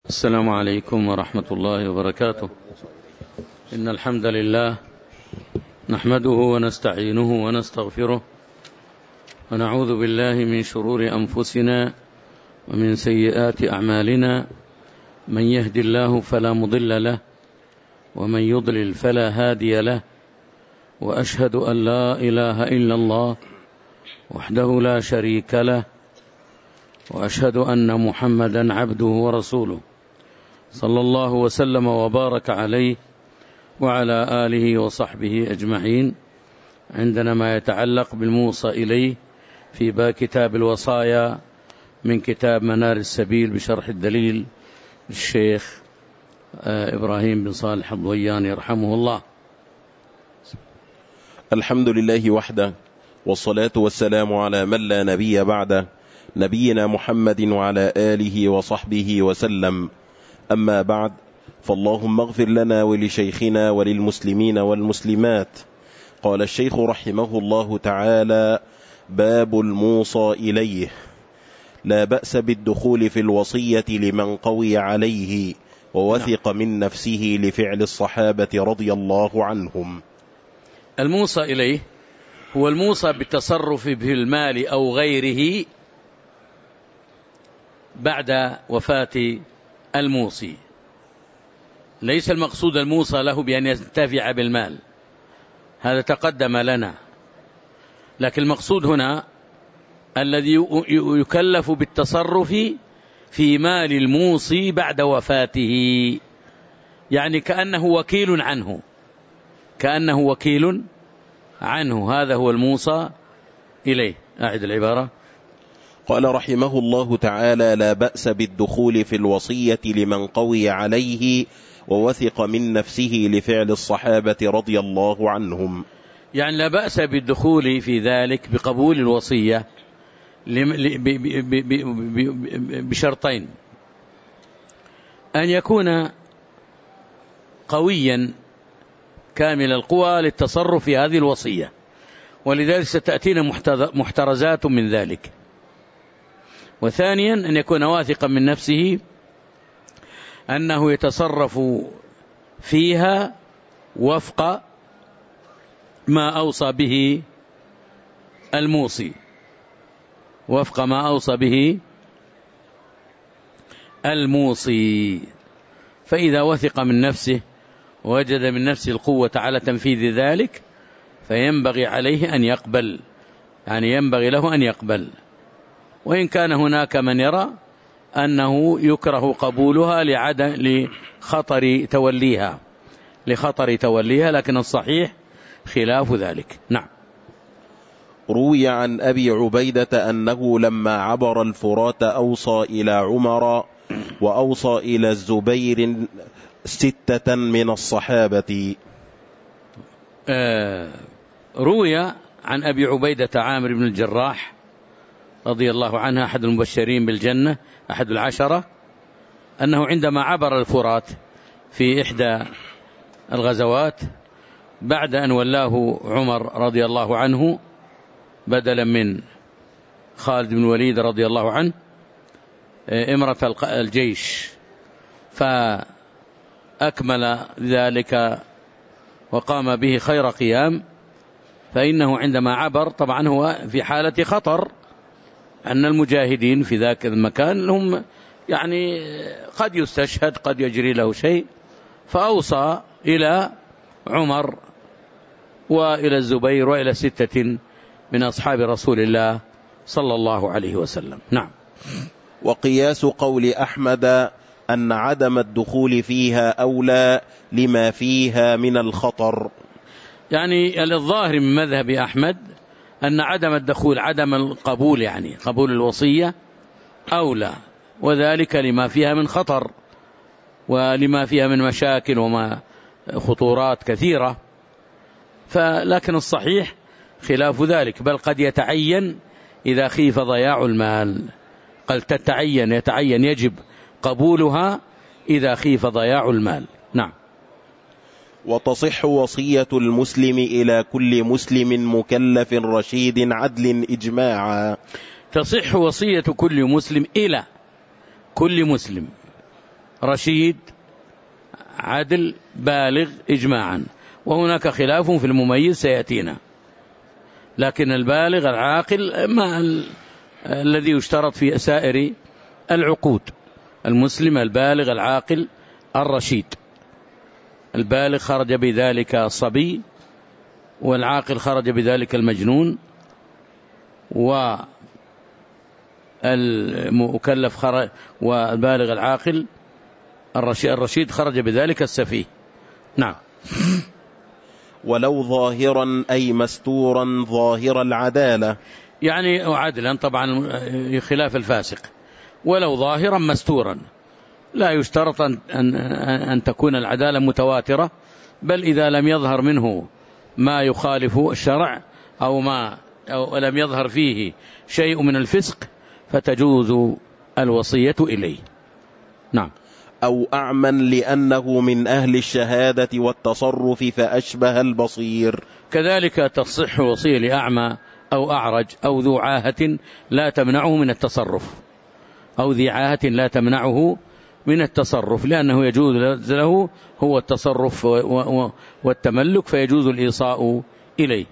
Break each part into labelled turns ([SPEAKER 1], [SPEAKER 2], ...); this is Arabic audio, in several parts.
[SPEAKER 1] السلام عليكم ورحمة الله وبركاته. إن الحمد لله نحمده ونستعينه ونستغفره ونعوذ بالله من شرور أنفسنا ومن سيئات أعمالنا، من يهد الله فلا مضل له ومن يضلل فلا هادي له، وأشهد أن لا إله إلا الله وحده لا شريك له، وأشهد أن محمدا عبده ورسوله صلى الله وسلم وبارك عليه وعلى آله وصحبه أجمعين. عندنا ما يتعلق بالموصى إليه في باب كتاب الوصايا من كتاب منار السبيل بشرح الدليل للشيخ إبراهيم بن صالح الضويان يرحمه الله.
[SPEAKER 2] الحمد لله وحده، والصلاة والسلام على من لا نبي بعده، نبينا محمد وعلى آله وصحبه وسلم. أما بعد، فاللهم اغفر لنا ولشيخنا وللمسلمين والمسلمات. قال الشيخ رحمه الله تعالى: باب الموصى إليه. لا بأس بالدخول في الوصية لمن قوي عليه ووثق من نفسه لفعل الصحابة رضي الله عنهم.
[SPEAKER 1] الموصى إليه هو الموصى بالتصرف بالمال أو غيره بعد وفاة الموصي. ليس المقصود الموصى له بأن ينتفع بالمال، هذا تقدم لنا، لكن المقصود هنا الذي يكلف بالتصرف في مال الموصي بعد وفاته، يعني كأنه وكيل عنه، كأنه وكيل عنه، هذا هو الموصى إليه. أعد العبارة.
[SPEAKER 2] قال رحمه الله تعالى: لا بأس بالدخول في الوصية لمن قوي عليه ووثق من نفسه لفعل الصحابة رضي الله عنهم.
[SPEAKER 1] يعني لا بأس بالدخول في ذلك بقبول الوصية بشرطين: أن يكون قويا كامل القوى للتصرف في هذه الوصية، ولذلك ستأتينا محترزات من ذلك. وثانيا أن يكون واثقا من نفسه أنه يتصرف فيها وفق ما أوصى به الموصي، وفق ما أوصى به الموصي. فإذا وثق من نفسه ووجد من نفسه القوة على تنفيذ ذلك فينبغي عليه أن يقبل، يعني ينبغي له أن يقبل. وإن كان هناك من يرى أنه يكره قبولها لخطر توليها، لكن الصحيح خلاف ذلك. نعم.
[SPEAKER 2] روي عن أبي عبيدة أنه لما عبر الفرات أوصى إلى عمر وأوصى إلى الزبير 6 من الصحابة.
[SPEAKER 1] روي عن أبي عبيدة عامر بن الجراح رضي الله عنه أحد المبشرين بالجنة، أحد العشرة، أنه عندما عبر الفرات في إحدى الغزوات بعد أن ولاه عمر رضي الله عنه بدلا من خالد بن الوليد رضي الله عنه إمرة الجيش، فأكمل ذلك وقام به خير قيام. فإنه عندما عبر طبعا هو في حالة خطر، أن المجاهدين في ذاك المكان هم يعني قد يستشهد، قد يجري له شيء، فأوصى إلى عمر وإلى الزبير وإلى 6 من أصحاب رسول الله صلى الله عليه وسلم. نعم.
[SPEAKER 2] وقياس قول أحمد أن عدم الدخول فيها أولى لما فيها من الخطر.
[SPEAKER 1] يعني الظاهر من مذهب أحمد أن عدم الدخول، عدم القبول، يعني قبول الوصية أولى، وذلك لما فيها من خطر ولما فيها من مشاكل وما خطورات كثيرة. لكن الصحيح خلاف ذلك، بل قد يتعين إذا خيف ضياع المال، قد يتعين يجب قبولها إذا خيف ضياع المال. نعم.
[SPEAKER 2] وتصح وصية المسلم إلى كل مسلم مكلف رشيد عدل إجماعا.
[SPEAKER 1] تصح وصية كل مسلم إلى كل مسلم، رشيد عدل بالغ إجماعا، وهناك خلاف في المميز سيأتينا، لكن البالغ العاقل ما الذي يشترط في سائر العقود. المسلم البالغ العاقل الرشيد. البالغ خرج بذلك الصبي، والعاقل خرج بذلك المجنون، والمكلف خرج، والبالغ العاقل الرشيد خرج بذلك السفيه. نعم.
[SPEAKER 2] ولو ظاهرا أي مستورا ظاهر العدالة،
[SPEAKER 1] يعني عدلا طبعا خلاف الفاسق. ولو ظاهرا مستورا، لا يشترط أن تكون العدالة متواترة، بل إذا لم يظهر منه ما يخالف الشرع أو لم يظهر فيه شيء من الفسق فتجوز الوصية إليه. نعم.
[SPEAKER 2] أو أعمى لأنه من أهل الشهادة والتصرف فأشبه البصير.
[SPEAKER 1] كذلك تصح وصية لأعمى أو أعرج أو ذو عاهة لا تمنعه من التصرف، أو ذي عاهة لا تمنعه من التصرف، لأنه يجوز له هو التصرف والتملك، فيجوز الإيصاء إليه.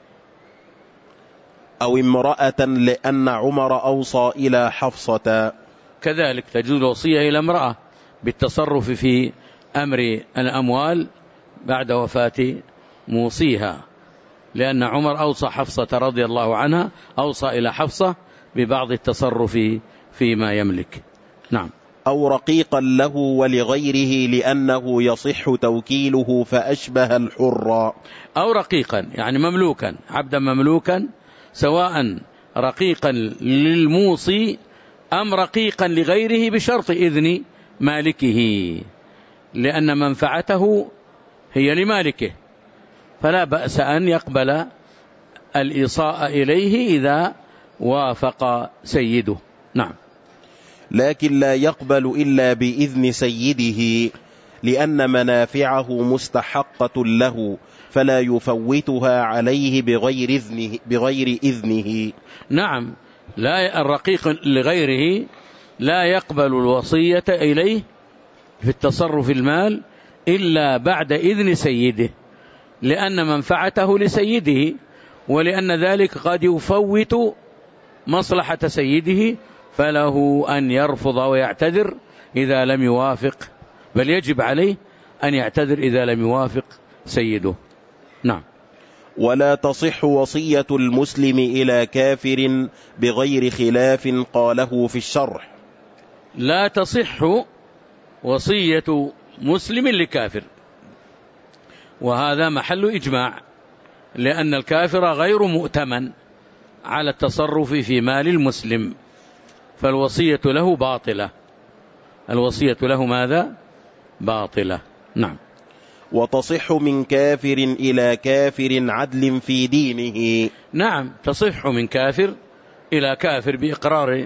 [SPEAKER 2] أو امرأة لأن عمر أوصى إلى حفصة،
[SPEAKER 1] كذلك تجوز الوصية إلى امرأة بالتصرف في أمر الأموال بعد وفاة موصيها، لأن عمر أوصى حفصة رضي الله عنها، أوصى إلى حفصة ببعض التصرف فيما يملك. نعم.
[SPEAKER 2] أو رقيقا له ولغيره لأنه يصح توكيله فأشبه الحر.
[SPEAKER 1] أو رقيقا يعني مملوكا، عبدا مملوكا، سواء رقيقا للموصي أم رقيقا لغيره بشرط إذن مالكه، لأن منفعته هي لمالكه، فلا بأس أن يقبل الإيصاء إليه إذا وافق سيده. نعم.
[SPEAKER 2] لكن لا يقبل إلا بإذن سيده، لأن منافعه مستحقة له، فلا يفوتها عليه بغير إذنه.
[SPEAKER 1] نعم. لا، الرقيق لغيره لا يقبل الوصية إليه في التصرف المال إلا بعد إذن سيده، لأن منفعته لسيده، ولأن ذلك قد يفوت مصلحة سيده، فله أن يرفض ويعتذر إذا لم يوافق، بل يجب عليه أن يعتذر إذا لم يوافق سيده. نعم.
[SPEAKER 2] ولا تصح وصية المسلم إلى كافر بغير خلاف قاله في الشرح.
[SPEAKER 1] لا تصح وصية مسلم لكافر، وهذا محل إجماع، لأن الكافر غير مؤتمن على التصرف في مال المسلم، فالوصية له باطلة. الوصية له ماذا؟ باطلة. نعم.
[SPEAKER 2] وتصح من كافر إلى كافر عدل في دينه.
[SPEAKER 1] نعم، تصح من كافر إلى كافر بإقرار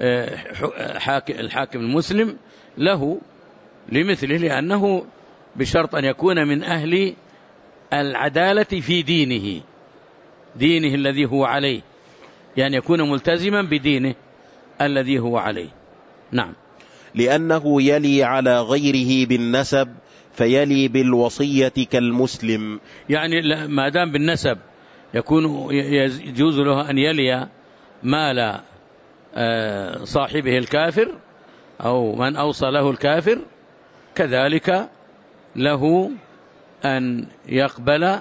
[SPEAKER 1] الحاكم المسلم له لمثله، لأنه بشرط أن يكون من أهل العدالة في دينه الذي هو عليه، يعني يكون ملتزما بدينه الذي هو عليه. نعم.
[SPEAKER 2] لأنه يلي على غيره بالنسب، فيلي بالوصية كالمسلم.
[SPEAKER 1] يعني ما دام بالنسب يكون يجوز له أن يلي مال صاحبه الكافر أو من أوصى له الكافر، كذلك له أن يقبل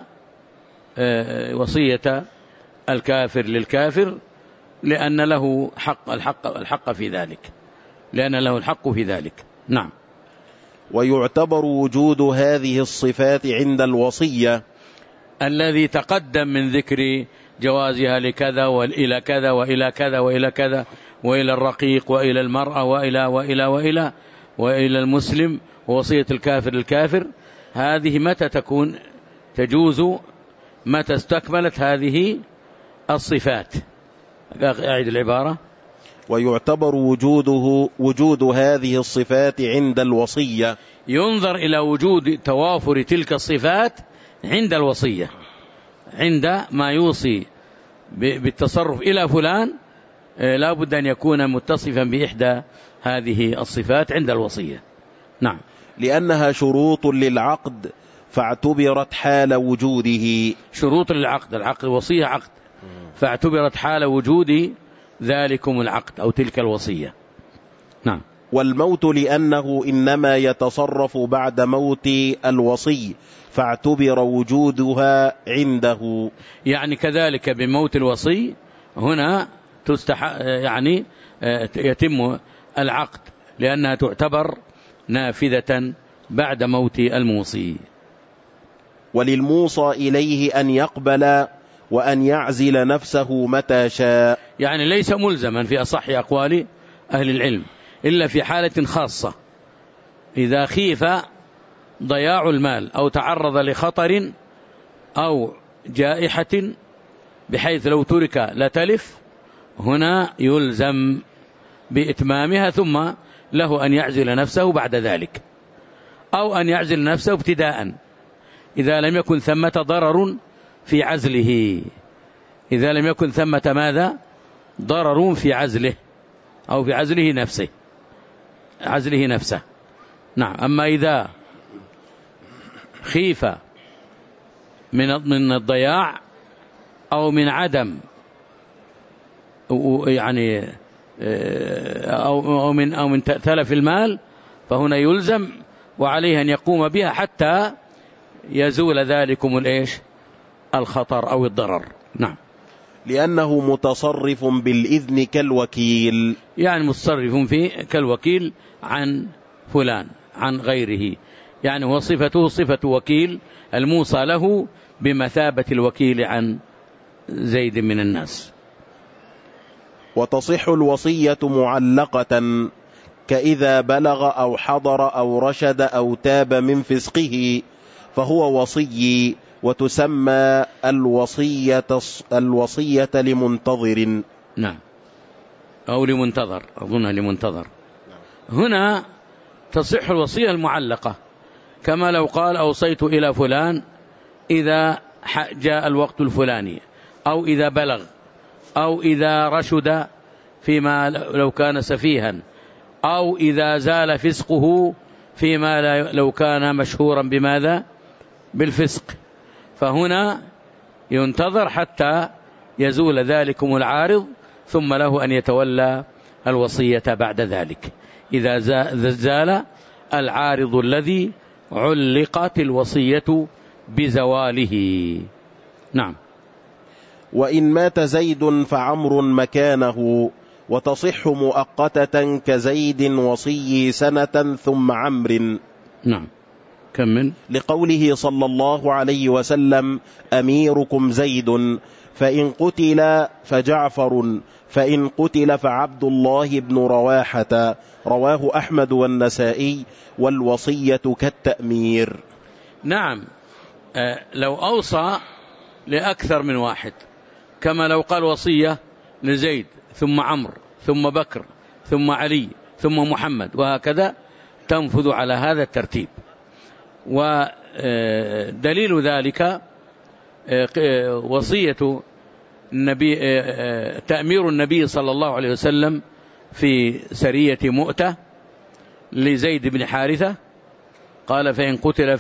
[SPEAKER 1] وصية الكافر للكافر، لأن له الحق في ذلك، لأن له الحق في ذلك. نعم.
[SPEAKER 2] ويعتبر وجود هذه الصفات عند الوصية
[SPEAKER 1] الذي تقدم من ذكر جوازها لكذا وإلى كذا وإلى كذا وإلى كذا، وإلى الرقيق وإلى المرأة وإلى المسلم، ووصية الكافر للكافر، هذه متى تكون؟ تجوز متى استكملت هذه الصفات. أعيد العبارة.
[SPEAKER 2] ويعتبر وجود هذه الصفات عند الوصية.
[SPEAKER 1] ينظر إلى وجود توافر تلك الصفات عند الوصية، عند ما يوصي بالتصرف إلى فلان لا بد أن يكون متصفا بإحدى هذه الصفات عند الوصية. نعم.
[SPEAKER 2] لأنها شروط للعقد فاعتبرت حال وجوده.
[SPEAKER 1] شروط للعقد، العقد وصية عقد، فاعتبرت حال وجود ذلكم العقد أو تلك الوصية. نعم.
[SPEAKER 2] والموت لأنه إنما يتصرف بعد موت الوصي فاعتبر وجودها عنده.
[SPEAKER 1] يعني كذلك بموت الوصي هنا يعني يتم العقد لأنها تعتبر نافذة بعد موت الموصي.
[SPEAKER 2] وللموصى إليه أن يقبل وأن يعزل نفسه متى شاء.
[SPEAKER 1] يعني ليس ملزما في أصح أقوال أهل العلم إلا في حالة خاصة، إذا خيف ضياع المال أو تعرض لخطر أو جائحة بحيث لو ترك لتلف، هنا يلزم بإتمامها، ثم له أن يعزل نفسه بعد ذلك، أو أن يعزل نفسه ابتداء إذا لم يكن ثمة ضرر في عزله، إذا لم يكن ثمة ماذا؟ ضرر في عزله أو في عزله نفسه. نعم. أما إذا خيف من الضياع أو من عدم يعني أو من تلف المال، فهنا يلزم وعليه أن يقوم بها حتى يزول ذلكم الخطر أو الضرر. نعم.
[SPEAKER 2] لأنه متصرف بالإذن كالوكيل،
[SPEAKER 1] يعني متصرف فيه كالوكيل عن فلان عن غيره، يعني هو صفته صفة وكيل، الموصى له بمثابة الوكيل عن زيد من الناس.
[SPEAKER 2] وتصح الوصية معلقة كإذا بلغ أو حضر أو رشد أو تاب من فسقه فهو وصي، وتسمى الوصية لمنتظر.
[SPEAKER 1] نعم. أو لمنتظر، أظنها لمنتظر. هنا تصح الوصية المعلقة، كما لو قال أوصيت إلى فلان إذا جاء الوقت الفلاني، أو إذا بلغ، أو إذا رشد فيما لو كان سفيها، أو إذا زال فسقه فيما لو كان مشهورا بماذا؟ بالفسق. فهنا ينتظر حتى يزول ذلكم العارض، ثم له أن يتولى الوصية بعد ذلك إذا زال العارض الذي علقت الوصية بزواله. نعم.
[SPEAKER 2] وإن مات زيد فعمر مكانه، وتصح مؤقتة كزيد وصي سنة ثم عمر.
[SPEAKER 1] نعم. كمل.
[SPEAKER 2] لقوله صلى الله عليه وسلم أميركم زيد، فإن قتل فجعفر، فإن قتل فعبد الله بن رواحة. رواه أحمد والنسائي. والوصية كالتأمير.
[SPEAKER 1] نعم. لو أوصى لأكثر من واحد، كما لو قال وصية لزيد ثم عمرو ثم بكر ثم علي ثم محمد، وهكذا تنفذ على هذا الترتيب. ودليل ذلك وصية النبي، تأمير النبي صلى الله عليه وسلم في سرية مؤتة لزيد بن حارثة، قال فإن قتل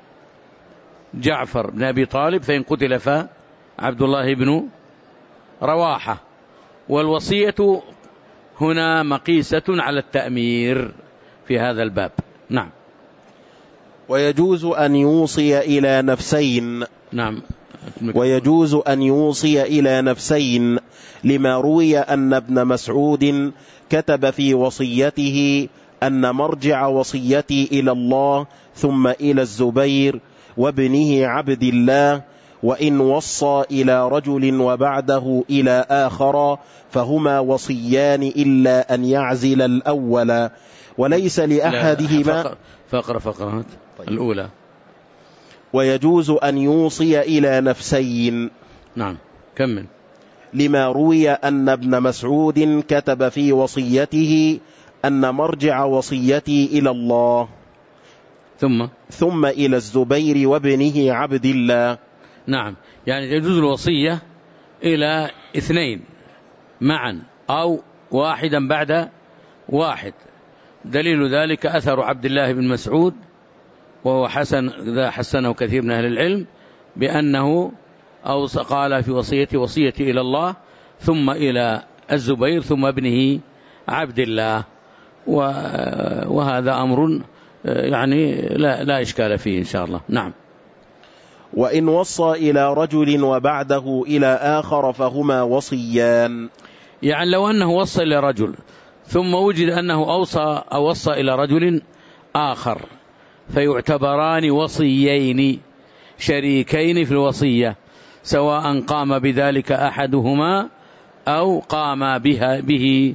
[SPEAKER 1] فجعفر بن أبي طالب، فإن قتل فعبد الله بن رواحة. والوصية هنا مقيسة على التأمير في هذا الباب. نعم.
[SPEAKER 2] ويجوز أن يوصي إلى نفسين.
[SPEAKER 1] نعم.
[SPEAKER 2] ويجوز أن يوصي إلى نفسين، لما روي أن ابن مسعود كتب في وصيته أن مرجع وصيتي إلى الله ثم إلى الزبير وابنه عبد الله، وإن وصى إلى رجل وبعده إلى آخر فهما وصيان إلا أن يعزل الأول، وليس لأحدهما
[SPEAKER 1] فقرات الأولى.
[SPEAKER 2] ويجوز أن يوصي إلى نفسين.
[SPEAKER 1] نعم. كمل.
[SPEAKER 2] لما روي أن ابن مسعود كتب في وصيته أن مرجع وصيتي إلى الله ثم إلى الزبير وابنه عبد الله.
[SPEAKER 1] نعم. يعني يجوز الوصية إلى اثنين معا أو واحدا بعد واحد، دليل ذلك أثر عبد الله بن مسعود، وهو حسنه كثير من أهل العلم، بأنه قال في وصيتي إلى الله ثم إلى الزبير ثم ابنه عبد الله، وهذا أمر يعني لا إشكال فيه إن شاء الله. نعم.
[SPEAKER 2] وإن وصى إلى رجل وبعده إلى آخر فهما وصيان.
[SPEAKER 1] يعني لو أنه وصى إلى رجل ثم وجد أنه وصى إلى رجل آخر فيعتبران وصيين شريكين في الوصية، سواء قام بذلك أحدهما أو قام به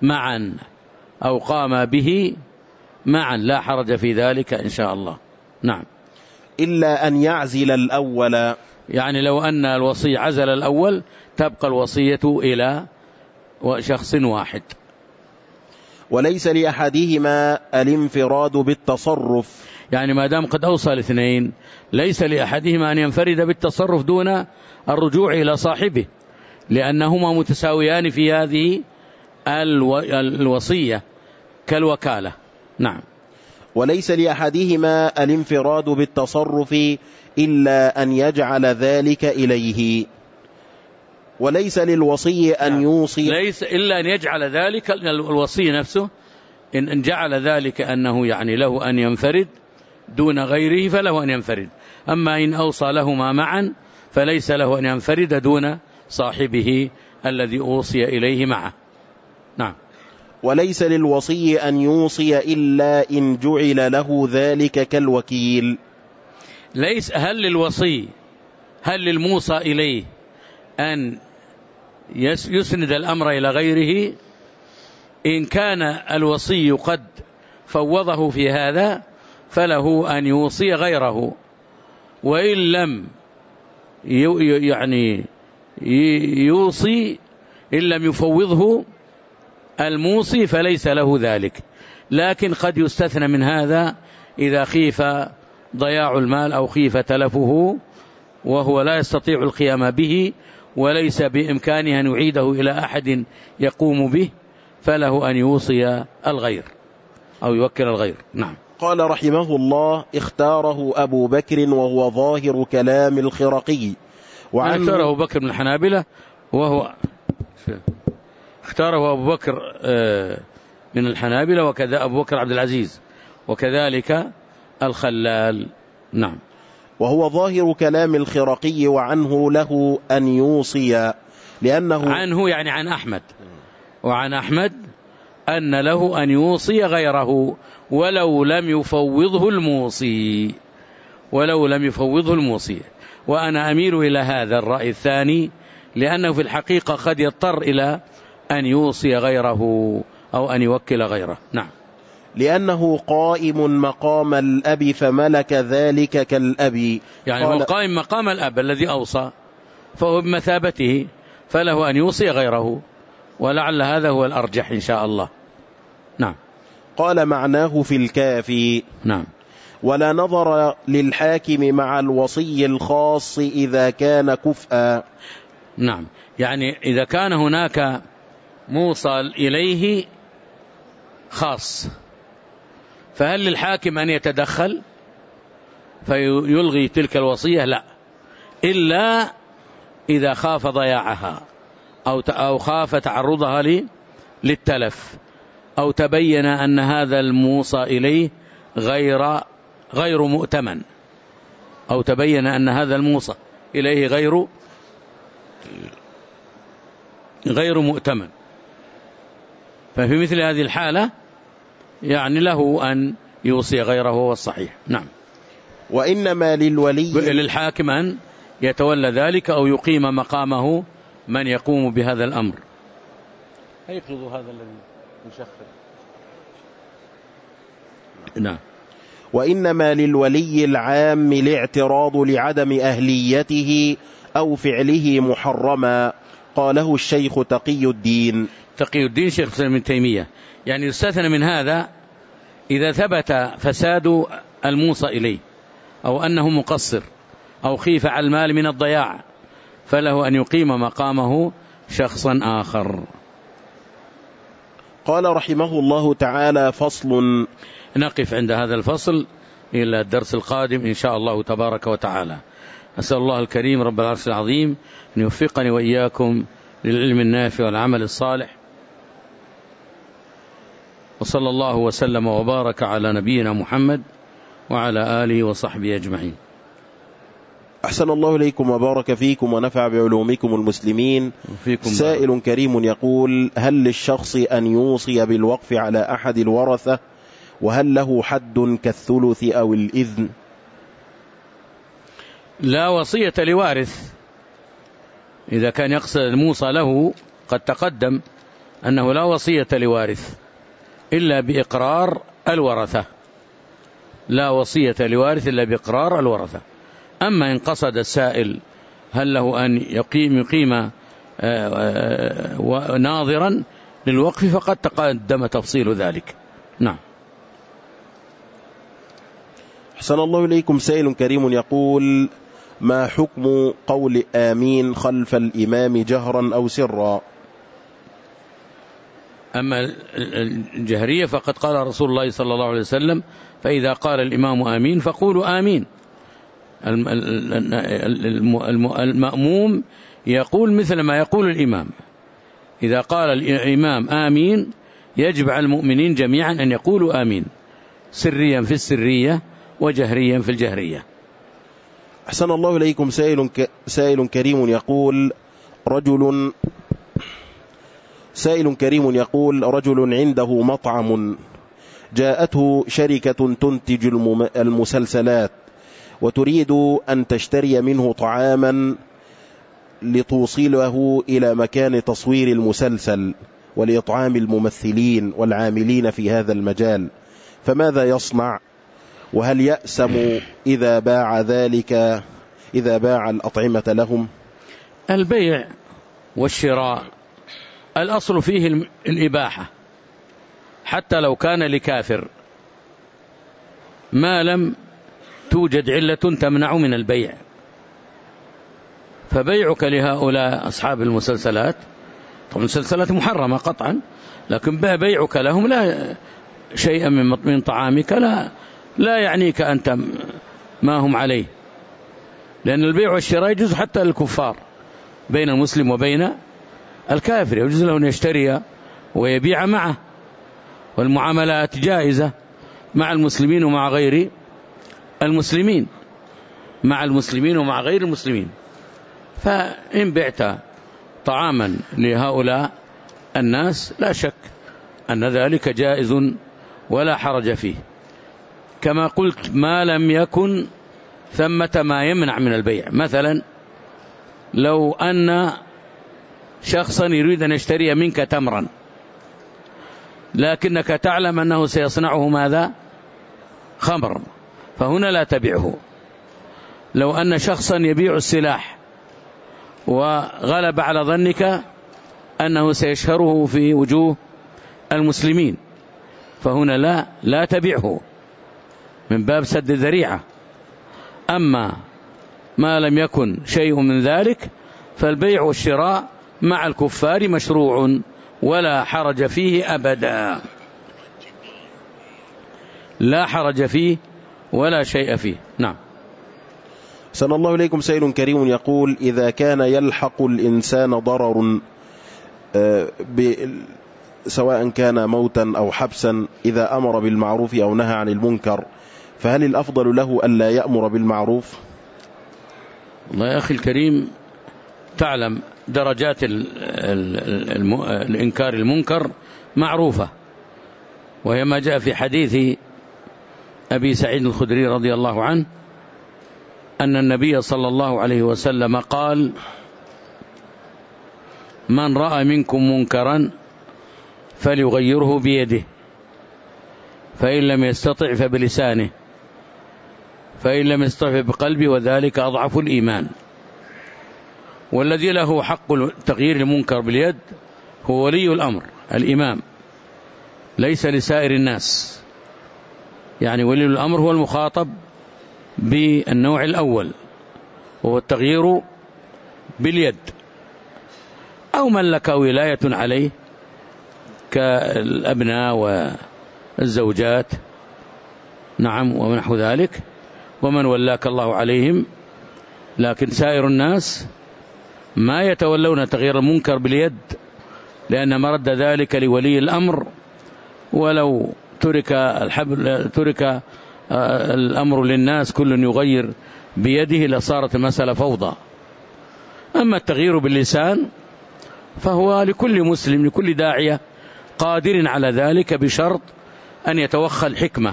[SPEAKER 1] معا لا حرج في ذلك إن شاء الله. نعم.
[SPEAKER 2] إلا أن يعزل الأول،
[SPEAKER 1] يعني لو أن الوصي عزل الأول تبقى الوصية إلى شخص واحد.
[SPEAKER 2] وليس لأحدهما الانفراد بالتصرف،
[SPEAKER 1] يعني ما دام قد أوصى الاثنين ليس لأحدهما أن ينفرد بالتصرف دون الرجوع إلى صاحبه، لأنهما متساويان في هذه الوصية كالوكالة. نعم.
[SPEAKER 2] وليس لأحدهما الانفراد بالتصرف إلا أن يجعل ذلك إليه. وليس للوصي أن يوصي،
[SPEAKER 1] ليس إلا أن يجعل ذلك الوصي نفسه، إن جعل ذلك أنه يعني له أن ينفرد دون غيره فله أن ينفرد، أما إن أوصى لهما معا فليس له أن ينفرد دون صاحبه الذي أوصي إليه معه. نعم.
[SPEAKER 2] وليس للوصي أن يوصي إلا إن جعل له ذلك كالوكيل.
[SPEAKER 1] هل للموصى إليه أن يسند الأمر إلى غيره؟ إن كان الوصي قد فوضه في هذا فله أن يوصي غيره، وإن لم يوصي إن لم يفوضه الموصي فليس له ذلك. لكن قد يستثنى من هذا إذا خيف ضياع المال أو خيف تلفه وهو لا يستطيع القيام به وليس بإمكانه أن يعيده إلى أحد يقوم به، فله أن يوصي الغير أو يوكل الغير. نعم.
[SPEAKER 2] قال رحمه الله: اختاره أبو بكر وهو ظاهر كلام الخرقي.
[SPEAKER 1] اختاره أبو بكر من الحنابلة، وهو اختاره أبو بكر من الحنابلة، وكذا أبو بكر عبد العزيز، وكذلك الخلال. نعم.
[SPEAKER 2] وهو ظاهر كلام الخرقي، وعنه له أن يوصي، لأنه
[SPEAKER 1] عنه يعني عن أحمد، وعن أحمد أن له أن يوصي غيره ولو لم يفوضه الموصي. وأنا أميل إلى هذا الرأي الثاني، لأنه في الحقيقة قد يضطر إلى أن يوصي غيره أو أن يوكل غيره. نعم.
[SPEAKER 2] لأنه قائم مقام الأب فملك ذلك كالأب،
[SPEAKER 1] يعني هو قائم مقام الأب الذي أوصى فهو بمثابته، فله أن يوصي غيره، ولعل هذا هو الأرجح إن شاء الله. نعم.
[SPEAKER 2] قال معناه في الكافي.
[SPEAKER 1] نعم.
[SPEAKER 2] ولا نظر للحاكم مع الوصي الخاص إذا كان كفءا.
[SPEAKER 1] نعم. يعني إذا كان هناك موصل إليه خاص فهل للحاكم أن يتدخل فيلغي تلك الوصية؟ لا، إلا إذا خاف ضياعها أو خاف تعرضها للتلف، أو تبين أن هذا الموصى إليه غير مؤتمن، أو تبين أن هذا الموصى إليه غير مؤتمن، ففي مثل هذه الحالة يعني له أن يوصي غيره، هو الصحيح. نعم.
[SPEAKER 2] وإنما
[SPEAKER 1] للحاكم أن يتولى ذلك أو يقيم مقامه من يقوم بهذا الأمر. هيقظ هذا الذي يشخر. نعم.
[SPEAKER 2] وإنما للولي العام الاعتراض لعدم أهليته أو فعله محرما، قاله الشيخ تقي الدين
[SPEAKER 1] شيخ الإسلام ابن تيمية. يعني يستثنى من هذا إذا ثبت فساد الموصى إليه أو أنه مقصر أو خيف على المال من الضياع، فله أن يقيم مقامه شخصا آخر.
[SPEAKER 2] قال رحمه الله تعالى: فصل.
[SPEAKER 1] نقف عند هذا الفصل إلى الدرس القادم إن شاء الله تبارك وتعالى. أسأل الله الكريم رب العرش العظيم أن يوفقني وإياكم للعلم النافع والعمل الصالح، وصلى الله وسلم وبارك على نبينا محمد وعلى آله وصحبه أجمعين.
[SPEAKER 2] أحسن الله إليكم وبارك فيكم ونفع بعلومكم المسلمين. سائل كريم يقول: هل للشخص أن يوصي بالوقف على أحد الورثة؟ وهل له حد كالثلث أو الإذن؟
[SPEAKER 1] لا وصية لوارث. إذا كان يقصد الموصى له قد تقدم أنه لا وصية لوارث إلا بإقرار الورثة، لا وصية لوارث إلا بإقرار الورثة. أما إن قصد السائل هل له أن يقيم ناظرا للوقف فقد تقدم تفصيل ذلك. نعم.
[SPEAKER 2] أحسن الله إليكم. سائل كريم يقول: ما حكم قول آمين خلف الإمام جهرا أو سرا؟
[SPEAKER 1] أما الجهرية فقد قال رسول الله صلى الله عليه وسلم: فإذا قال الإمام آمين فقولوا آمين. المأموم يقول مثل ما يقول الإمام. إذا قال الإمام آمين يجب على المؤمنين جميعا أن يقولوا آمين، سريا في السرية وجهريا في الجهرية.
[SPEAKER 2] أحسن الله إليكم. سائل كريم يقول: رجل عنده مطعم، جاءته شركة تنتج المسلسلات وتريد أن تشتري منه طعاما لتوصله إلى مكان تصوير المسلسل ولإطعام الممثلين والعاملين في هذا المجال، فماذا يصنع؟ وهل يأسم إذا باع الأطعمة لهم؟
[SPEAKER 1] البيع والشراء الأصل فيه الإباحة حتى لو كان لكافر، ما لم توجد علة تمنع من البيع. فبيعك لهؤلاء أصحاب المسلسلات، طبعا المسلسلات محرمة قطعا، لكن بيعك لهم لا شيئا من طعامك لا يعنيك أنت ما هم عليه، لأن البيع والشراء يجوز حتى للكفار بين المسلم وبين الكافر، يجوز له أن يشتري ويبيع معه، والمعاملات جائزة مع المسلمين ومع غير المسلمين، مع المسلمين ومع غير المسلمين. فإن بعت طعاما لهؤلاء الناس لا شك أن ذلك جائز ولا حرج فيه. كما قلت ما لم يكن ثمة ما يمنع من البيع. مثلا لو أن شخصا يريد أن يشتري منك تمرا لكنك تعلم أنه سيصنعه ماذا؟ خمر، فهنا لا تبيعه. لو أن شخصا يبيع السلاح وغلب على ظنك أنه سيشهره في وجوه المسلمين فهنا لا تبيعه من باب سد الذريعة. أما ما لم يكن شيء من ذلك فالبيع والشراء مع الكفار مشروع ولا حرج فيه أبدا، لا حرج فيه ولا شيء فيه. نعم.
[SPEAKER 2] سن الله إليكم. سائل كريم يقول: إذا كان يلحق الإنسان ضرر سواء كان موتا أو حبسا إذا أمر بالمعروف أو نهى عن المنكر، فهل الأفضل له ألا يأمر بالمعروف؟
[SPEAKER 1] الله يا أخي الكريم، تعلم درجات الإنكار المنكر معروفة، وهي ما جاء في حديث أبي سعيد الخدري رضي الله عنه أن النبي صلى الله عليه وسلم قال: من رأى منكم منكرا فليغيره بيده، فإن لم يستطع فبلسانه، فإن لم يستطع بقلبه، وذلك أضعف الإيمان. والذي له حق تغيير المنكر باليد هو ولي الأمر الإمام، ليس لسائر الناس. يعني ولي الأمر هو المخاطب بالنوع الأول وهو التغيير باليد، أو من لك ولاية عليه كالأبناء والزوجات، نعم، ونحو ذلك، ومن ولاك الله عليهم. لكن سائر الناس ما يتولون تغيير المنكر باليد، لأن مرد ذلك لولي الأمر، ولو ترك الأمر للناس كل يغير بيده لصارت المسألة فوضى. أما التغيير باللسان فهو لكل مسلم، لكل داعية قادر على ذلك، بشرط أن يتوخى الحكمة،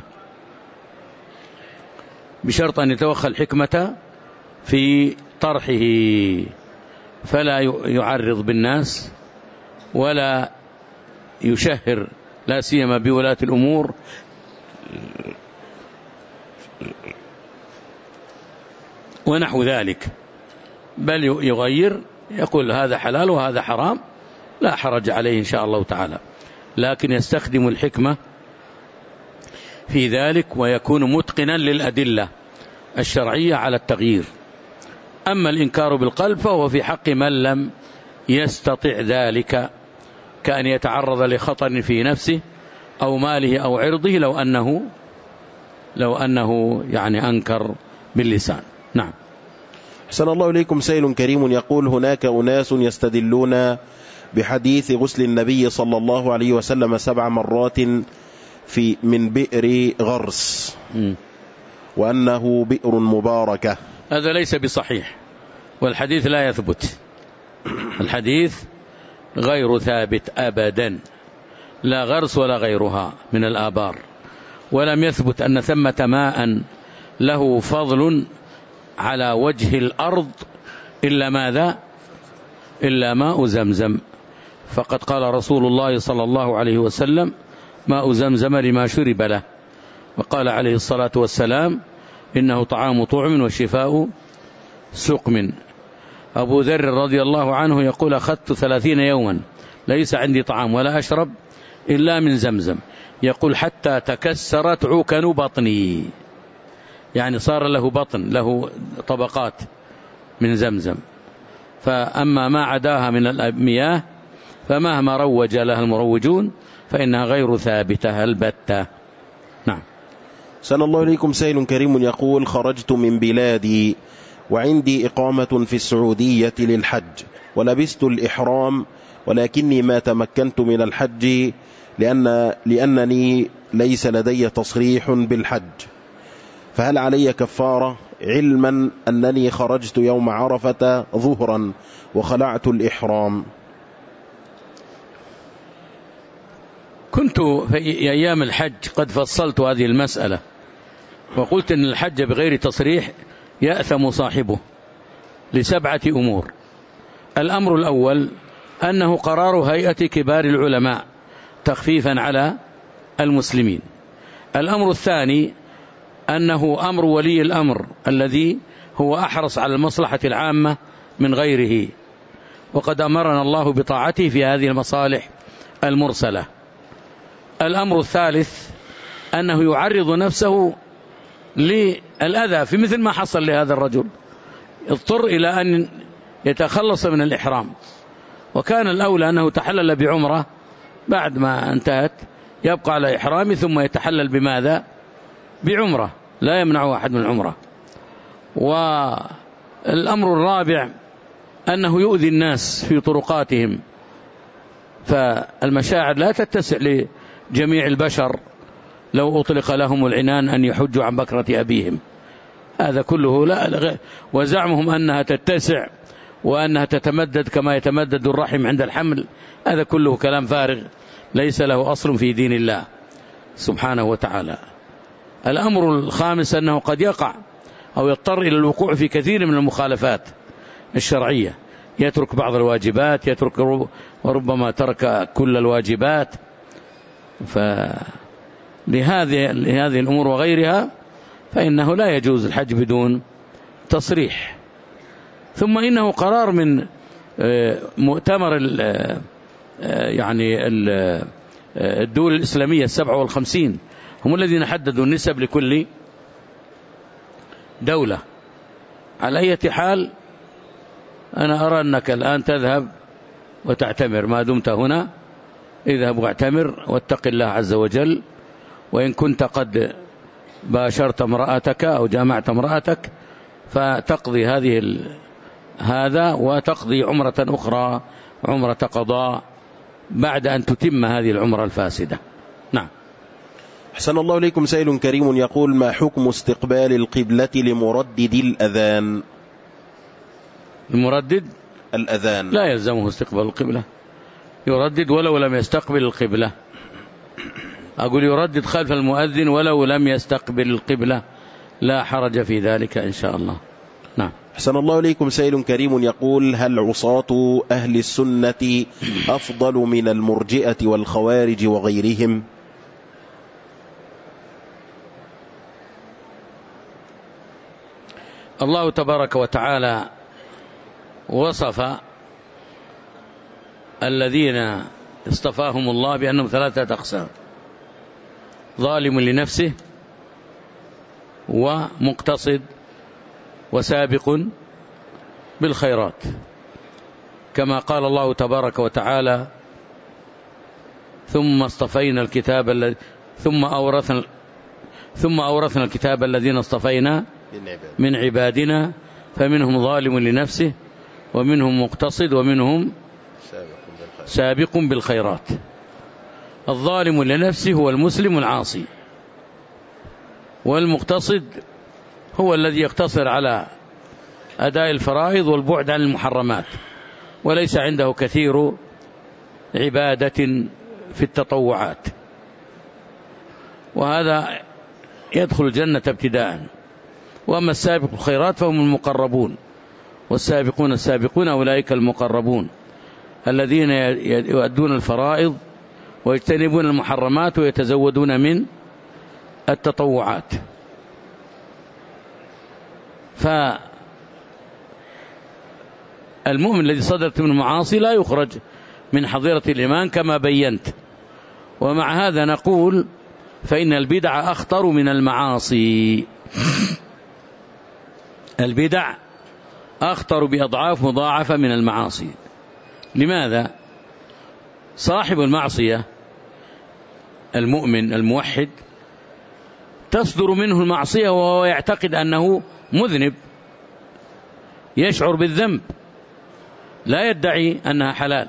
[SPEAKER 1] بشرط أن يتوخى الحكمة في طرحه، فلا يعرض بالناس ولا يشهر، لا سيما بولاة الأمور، ونحو ذلك، بل يغير، يقول هذا حلال وهذا حرام، لا حرج عليه إن شاء الله تعالى، لكن يستخدم الحكمة في ذلك، ويكون متقنا للأدلة الشرعية على التغيير. أما الإنكار بالقلب فهو في حق من لم يستطع ذلك، كأن يتعرض لخطر في نفسه أو ماله أو عرضه، لو أنه يعني أنكر باللسان. نعم.
[SPEAKER 2] أحسن الله إليكم. سائل كريم يقول: هناك أناس يستدلون بحديث غسل النبي صلى الله عليه وسلم 7 مرات من بئر غرس، وأنه بئر مباركة.
[SPEAKER 1] هذا ليس بصحيح، والحديث لا يثبت، الحديث غير ثابت أبدا، لا غرس ولا غيرها من الآبار، ولم يثبت أن ثمة ماء له فضل على وجه الأرض إلا ماذا؟ إلا ماء زمزم. فقد قال رسول الله صلى الله عليه وسلم: ماء زمزم لما شرب له. وقال عليه الصلاة والسلام: إنه طعام طعم وشفاء سقم. أبو ذر رضي الله عنه يقول: أخذت 30 يوما ليس عندي طعام ولا أشرب إلا من زمزم، يقول: حتى تكسرت عكن بطني، يعني صار له بطن، له طبقات من زمزم. فأما ما عداها من المياه فمهما روج لها المروجون فإنها غير ثابتة البتة. نعم.
[SPEAKER 2] سن الله إليكم. سائل كريم يقول: خرجت من بلادي وعندي إقامة في السعودية للحج، ولبست الإحرام، ولكني ما تمكنت من الحج لأنني ليس لدي تصريح بالحج، فهل علي كفارة، علما أنني خرجت يوم عرفة ظهرا وخلعت الإحرام؟
[SPEAKER 1] كنت في أيام الحج قد فصلت هذه المسألة، وقلت أن الحج بغير تصريح يأثم صاحبه ل7 أمور. الأمر الأول أنه قرار هيئة كبار العلماء تخفيفا على المسلمين. الأمر الثاني أنه أمر ولي الأمر الذي هو أحرص على المصلحة العامة من غيره، وقد أمرنا الله بطاعته في هذه المصالح المرسلة. الأمر الثالث أنه يعرض نفسه للأذى، في مثل ما حصل لهذا الرجل، اضطر إلى أن يتخلص من الإحرام، وكان الأولى أنه تحلل بعمرة بعد ما انتهت، يبقى على إحرامه ثم يتحلل بماذا؟ بعمرة، لا يمنعه أحد من العمرة. والأمر الرابع أنه يؤذي الناس في طرقاتهم، فالمشاعر لا تتسع لجميع البشر لو أطلق لهم العنان أن يحجوا عن بكرة أبيهم. هذا كله لا، وزعمهم أنها تتسع وأنها تتمدد كما يتمدد الرحم عند الحمل، هذا كله كلام فارغ ليس له أصل في دين الله سبحانه وتعالى. الأمر الخامس أنه قد يقع أو يضطر إلى الوقوع في كثير من المخالفات الشرعية، يترك بعض الواجبات، يترك وربما ترك كل الواجبات. فلهذه الأمور وغيرها فإنه لا يجوز الحج بدون تصريح. ثم إنه قرار من مؤتمر يعني الدول الإسلامية 57، هم الذين حددوا النسب لكل دولة. على أي حال أنا أرى أنك الآن تذهب وتعتمر ما دمت هنا، اذهب واعتمر واتق الله عز وجل، وإن كنت قد باشرت امرأتك أو جامعت امرأتك فتقضي هذا وتقضي عمرة أخرى، عمرة قضاء، بعد أن تتم هذه العمرة الفاسدة. نعم.
[SPEAKER 2] أحسن الله إليكم. سائل كريم يقول: ما حكم استقبال القبلة لمردد الأذان؟
[SPEAKER 1] المردد
[SPEAKER 2] الأذان
[SPEAKER 1] لا يلزمه استقبال القبلة، يردد ولو لم يستقبل القبلة. أقول يردد خلف المؤذن ولو لم يستقبل القبلة، لا حرج في ذلك إن شاء الله. نعم.
[SPEAKER 2] أحسن الله إليكم. سائل كريم يقول: هل عصاة أهل السنة أفضل من المرجئة والخوارج وغيرهم؟
[SPEAKER 1] الله تبارك وتعالى وصف الذين اصطفاهم الله بأنهم 3 أقسام: ظالم لنفسه، ومقتصد، وسابق بالخيرات، كما قال الله تبارك وتعالى: ثم اصطفينا الكتاب ثم أورثنا الكتاب الذين اصطفينا من عبادنا فمنهم ظالم لنفسه ومنهم مقتصد ومنهم سابق بالخيرات. الظالم لنفسه هو المسلم العاصي، والمقتصد هو الذي يقتصر على أداء الفرائض والبعد عن المحرمات، وليس عنده كثير عبادة في التطوعات، وهذا يدخل الجنة ابتداء. وأما السابق الخيرات فهم المقربون، والسابقون السابقون أولئك المقربون الذين يؤدون الفرائض ويجتنبون المحرمات ويتزودون من التطوعات. فالمؤمن الذي صدرت من المعاصي لا يخرج من حظيرة الإيمان كما بينت. ومع هذا نقول فإن البدع أخطر من المعاصي. البدع أخطر بأضعاف مضاعفة من المعاصي. لماذا؟ صاحب المعصية المؤمن الموحد تصدر منه المعصية وهو يعتقد أنه مذنب، يشعر بالذنب، لا يدعي أنها حلال،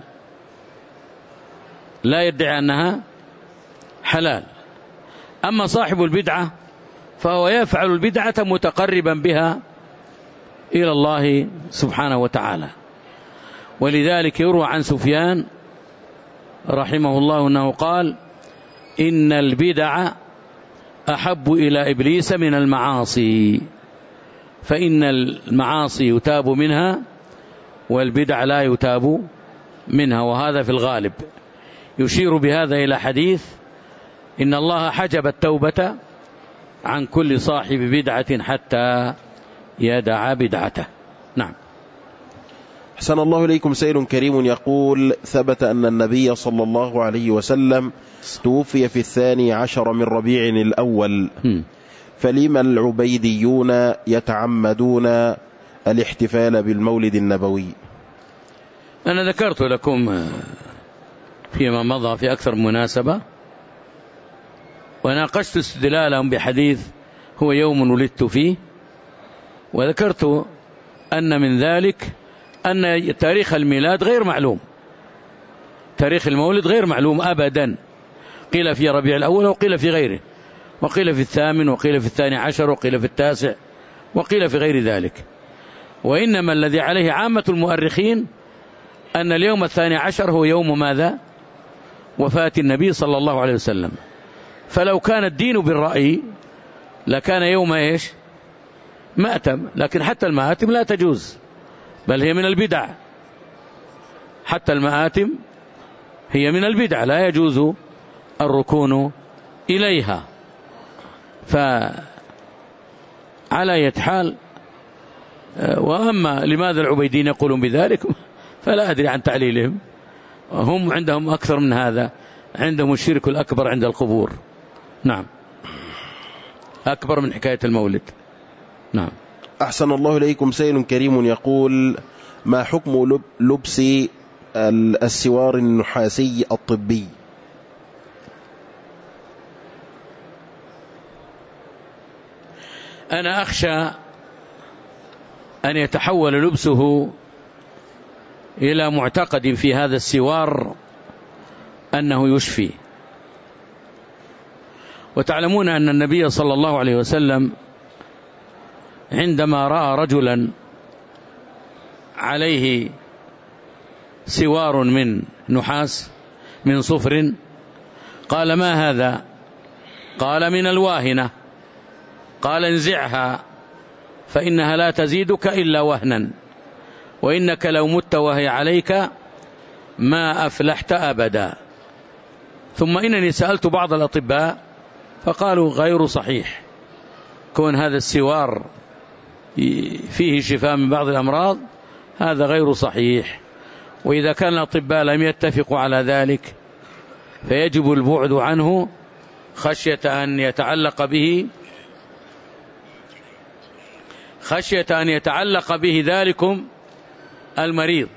[SPEAKER 1] لا يدعي أنها حلال. أما صاحب البدعة فهو يفعل البدعة متقربا بها إلى الله سبحانه وتعالى. ولذلك يروى عن سفيان رحمه الله أنه قال: إن البدع أحب إلى إبليس من المعاصي، فإن المعاصي يتاب منها والبدع لا يتاب منها، وهذا في الغالب. يشير بهذا إلى حديث: إن الله حجب التوبة عن كل صاحب بدعة حتى يدع بدعته. نعم.
[SPEAKER 2] أحسن الله إليكم. سائل كريم يقول: ثبت أن النبي صلى الله عليه وسلم توفي في 12 من ربيع الأول، فلما العبيديون يتعمدون الاحتفال بالمولد النبوي؟
[SPEAKER 1] أنا ذكرت لكم فيما مضى في أكثر مناسبة، وناقشت استدلالهم بحديث هو يوم ولدت فيه، وذكرت أن من ذلك أن تاريخ الميلاد غير معلوم، تاريخ المولد غير معلوم أبدا، قيل في ربيع الأول وقيل في غيره، وقيل في 8 وقيل في 12 وقيل في 9 وقيل في غير ذلك. وإنما الذي عليه عامة المؤرخين أن اليوم 12 هو يوم ماذا؟ وفاة النبي صلى الله عليه وسلم. فلو كان الدين بالرأي لكان يوم إيش؟ مأتم، لكن حتى المآتم لا تجوز، بل هي من البدع. حتى المآتم هي من البدع، لا يجوز الركون إليها. فعلى أي حال، وأما لماذا العبيدين يقولون بذلك فلا أدري عن تعليلهم. هم عندهم أكثر من هذا، عندهم الشرك الأكبر عند القبور. نعم، أكبر من حكاية المولد. نعم.
[SPEAKER 2] أحسن الله إليكم. سائل كريم يقول: ما حكم لبس السوار النحاسي الطبي؟
[SPEAKER 1] أنا أخشى أن يتحول لبسه إلى معتقد في هذا السوار أنه يشفي. وتعلمون أن النبي صلى الله عليه وسلم عندما رأى رجلا عليه سوار من نحاس من صفر قال: ما هذا؟ قال: من الواهنة. قال: انزعها فإنها لا تزيدك إلا وهنا، وإنك لو مت وهي عليك ما أفلحت أبدا. ثم إنني سألت بعض الأطباء فقالوا غير صحيح، كون هذا السوار فيه شفاء من بعض الأمراض هذا غير صحيح. وإذا كان الأطباء لم يتفقوا على ذلك فيجب البعد عنه خشية أن يتعلق به ذلكم المريض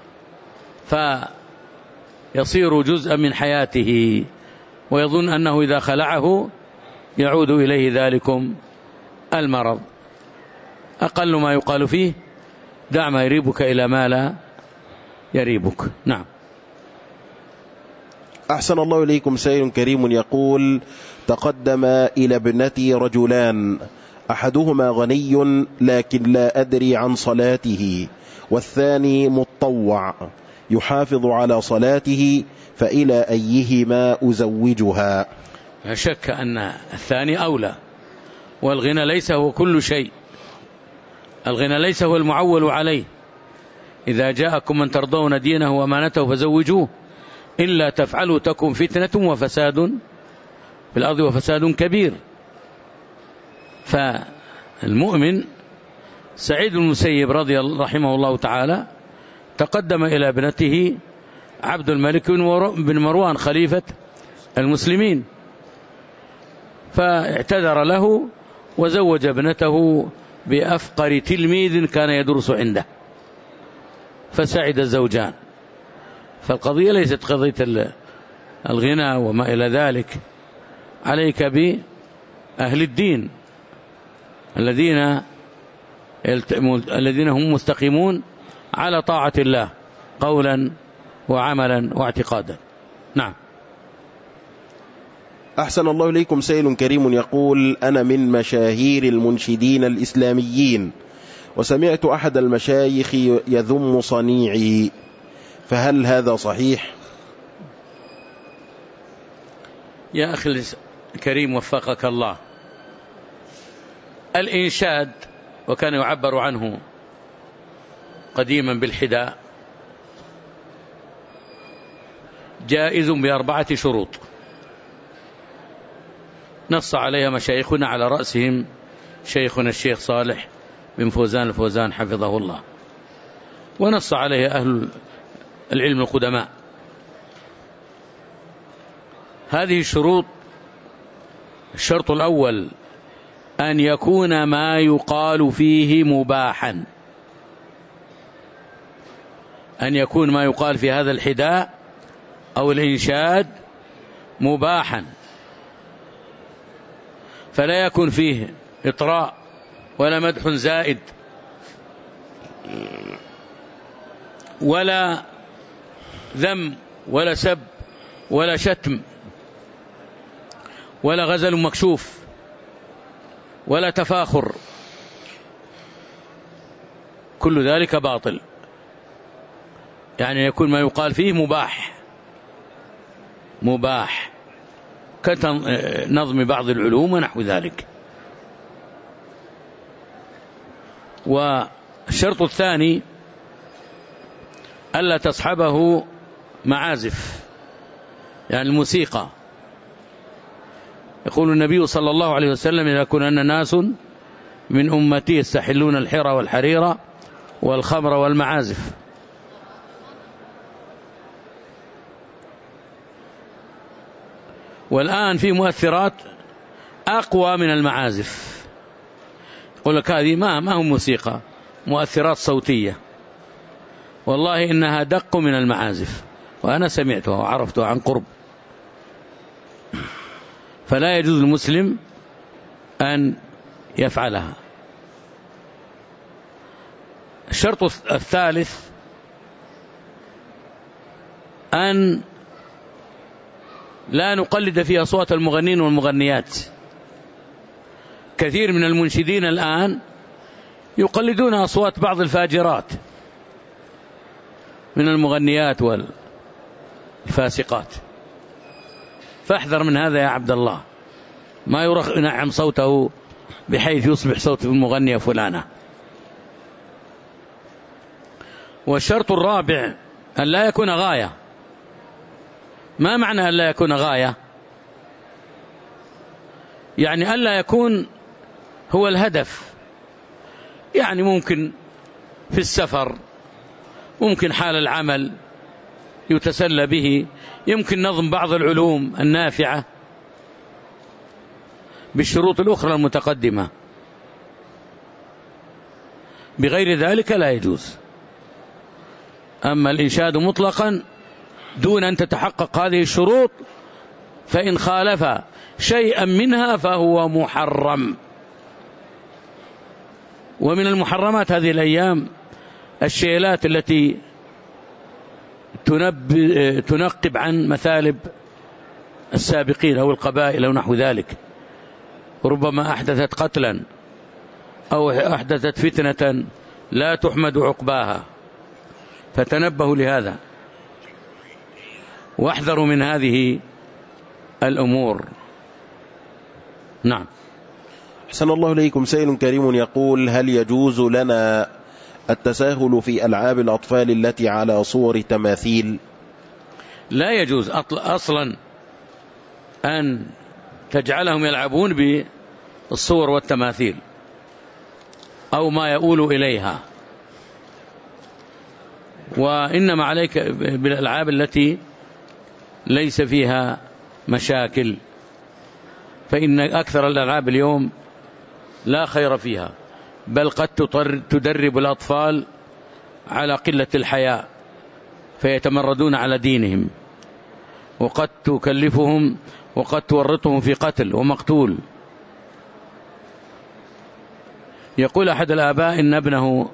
[SPEAKER 1] فيصير جزءا من حياته، ويظن أنه إذا خلعه يعود إليه ذلكم المرض. أقل ما يقال فيه: دع ما يريبك إلى ما لا يريبك. نعم.
[SPEAKER 2] أحسن الله إليكم. سائل كريم يقول: تقدم إلى ابنتي رجلان، أحدهما غني لكن لا أدري عن صلاته، والثاني متطوع يحافظ على صلاته، فإلى أيهما أزوجها؟
[SPEAKER 1] لا شك أن الثاني أولى، والغنى ليس هو كل شيء، الغنى ليس هو المعول عليه. إذا جاءكم من ترضون دينه وأمانته فزوجوه، إلا تفعلوا تكن فتنة وفساد في الأرض وفساد كبير. فالمؤمن سعيد بن المسيب رحمه الله تعالى تقدم إلى ابنته عبد الملك بن مروان خليفة المسلمين، فاعتذر له وزوج ابنته بأفقر تلميذ كان يدرس عنده، فسعد الزوجان. فالقضية ليست قضية الغنى وما إلى ذلك، عليك بأهل الدين الذين هم مستقيمون على طاعة الله قولا وعملا واعتقادا. نعم.
[SPEAKER 2] أحسن الله إليكم. سائل كريم يقول: أنا من مشاهير المنشدين الإسلاميين، وسمعت أحد المشايخ يذم صنيعي، فهل هذا صحيح؟
[SPEAKER 1] يا أخي الكريم وفقك الله، الإنشاد وكان يعبر عنه قديما بالحداء جائز ب4 شروط نص عليها مشايخنا، على رأسهم شيخنا الشيخ صالح بن فوزان الفوزان حفظه الله، ونص عليها أهل العلم القدماء. هذه الشروط: الشرط الأول أن يكون ما يقال فيه مباحا، أن يكون ما يقال في هذا الحداء أو الإنشاد مباحا، فلا يكون فيه إطراء ولا مدح زائد ولا ذم ولا سب ولا شتم ولا غزل مكشوف ولا تفاخر، كل ذلك باطل. يعني يكون ما يقال فيه مباح كنظم بعض العلوم ونحو ذلك. والشرط الثاني ألا تصحبه معازف، يعني الموسيقى. يقول النبي صلى الله عليه وسلم: إذا كن ناس من أمتي يستحلون الحرى والحريرة والخمر والمعازف. والآن في مؤثرات أقوى من المعازف، يقول لك هذه ما هو موسيقى، مؤثرات صوتية، والله إنها دق من المعازف، وأنا سمعتها وعرفتها عن قرب. فلا يجوز للمسلم أن يفعلها. الشرط الثالث أن لا نقلد في أصوات المغنين والمغنيات. كثير من المنشدين الآن يقلدون أصوات بعض الفاجرات من المغنيات والفاسقات، فاحذر من هذا يا عبد الله، ما ينعم صوته بحيث يصبح صوت المغنية فلانة. والشرط الرابع أن لا يكون غاية. ما معنى أن لا يكون غاية؟ يعني أن لا يكون هو الهدف. يعني ممكن في السفر، ممكن حال العمل يتسلى به، يمكن نظم بعض العلوم النافعة بالشروط الأخرى المتقدمة. بغير ذلك لا يجوز. أما الإنشاد مطلقا دون أن تتحقق هذه الشروط فإن خالف شيئا منها فهو محرم. ومن المحرمات هذه الأيام الشيلات التي تنقب عن مثالب السابقين أو القبائل أو نحو ذلك، ربما أحدثت قتلا أو أحدثت فتنة لا تحمد عقباها، فتنبهوا لهذا واحذروا من هذه الأمور. نعم.
[SPEAKER 2] أحسن الله إليكم. سائل كريم يقول: هل يجوز لنا التساهل في ألعاب الأطفال التي على صور تماثيل؟
[SPEAKER 1] لا يجوز أصلا أن تجعلهم يلعبون بالصور والتماثيل أو ما يؤول إليها، وإنما عليك بالألعاب التي ليس فيها مشاكل، فإن أكثر الألعاب اليوم لا خير فيها، بل قد تدرب الأطفال على قلة الحياء فيتمردون على دينهم، وقد تكلفهم وقد تورطهم في قتل ومقتول. يقول أحد الآباء إن ابنه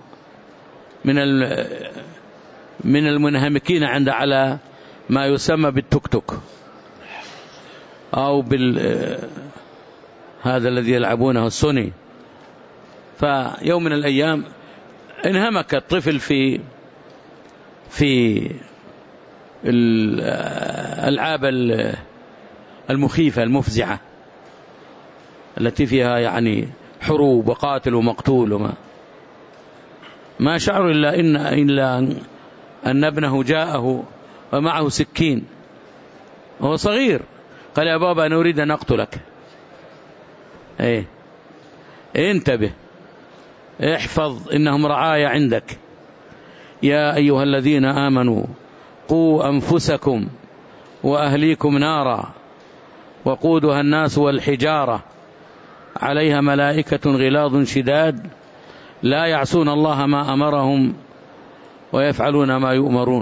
[SPEAKER 1] من المنهمكين على ما يسمى بالتوك توك أو هذا الذي يلعبونه السوني. فيوم من الأيام انهمك الطفل في الألعاب المخيفة المفزعة التي فيها يعني حروب وقاتل ومقتول، ما شعر إلا أن ابنه جاءه ومعه سكين وهو صغير، قال: يا بابا أنا أريد أن أقتلك. انتبه، احفظ، إنهم رعايا عندك. يا أيها الذين آمنوا قوا أنفسكم وأهليكم نارا وقودها الناس والحجارة عليها ملائكة غلاظ شداد لا يعصون الله ما أمرهم ويفعلون ما يؤمرون.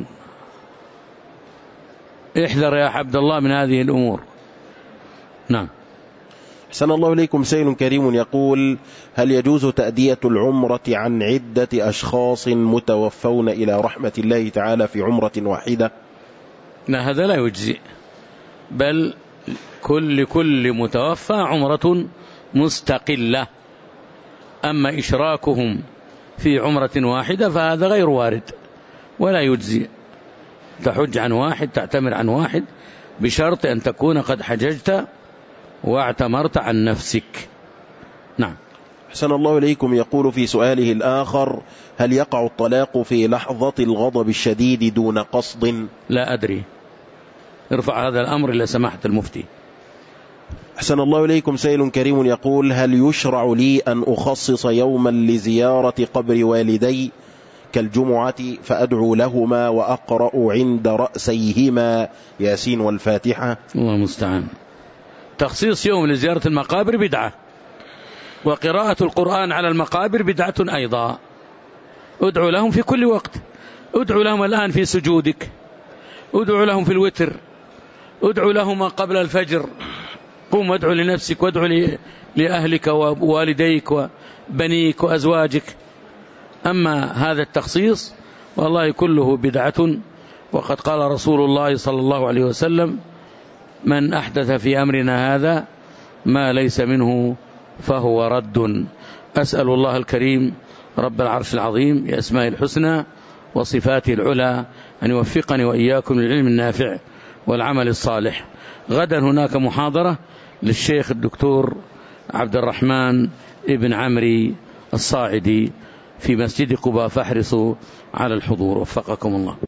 [SPEAKER 1] احذر يا عبد الله من هذه الأمور. نعم.
[SPEAKER 2] أحسن الله إليكم. سائل كريم يقول: هل يجوز تأدية العمرة عن عدة أشخاص متوفون إلى رحمة الله تعالى في عمرة واحدة؟
[SPEAKER 1] لا، هذا لا يجزي، بل كل متوفى عمرة مستقلة. أما إشراكهم في عمرة واحدة فهذا غير وارد ولا يجزي. تحج عن واحد، تعتمر عن واحد، بشرط أن تكون قد حججت واعتمرت عن نفسك. نعم.
[SPEAKER 2] أحسن الله إليكم. يقول في سؤاله الآخر: هل يقع الطلاق في لحظة الغضب الشديد دون قصد؟
[SPEAKER 1] لا أدري، ارفع هذا الأمر إلى سماحة المفتي.
[SPEAKER 2] أحسن الله إليكم. سائل كريم يقول: هل يشرع لي أن أخصص يوما لزيارة قبر والدي كالجمعة فأدعو لهما وأقرأ عند رأسيهما ياسين والفاتحة؟
[SPEAKER 1] الله المستعان. تخصيص يوم لزيارة المقابر بدعة، وقراءة القرآن على المقابر بدعة أيضا. ادعو لهم في كل وقت، ادعو لهم الآن في سجودك، ادعو لهم في الوتر، ادعو لهم قبل الفجر، قم وادعو لنفسك وادعو لأهلك ووالديك وبنيك وأزواجك. أما هذا التخصيص والله كله بدعة، وقد قال رسول الله صلى الله عليه وسلم: من أحدث في أمرنا هذا ما ليس منه فهو رد. أسأل الله الكريم رب العرش العظيم بأسمائه الحسنى وصفاته العلى أن يوفقني وإياكم للعلم النافع والعمل الصالح. غدا هناك محاضرة للشيخ الدكتور عبد الرحمن ابن عمري الصاعدي في مسجد قباء، فاحرصوا على الحضور. وفقكم الله.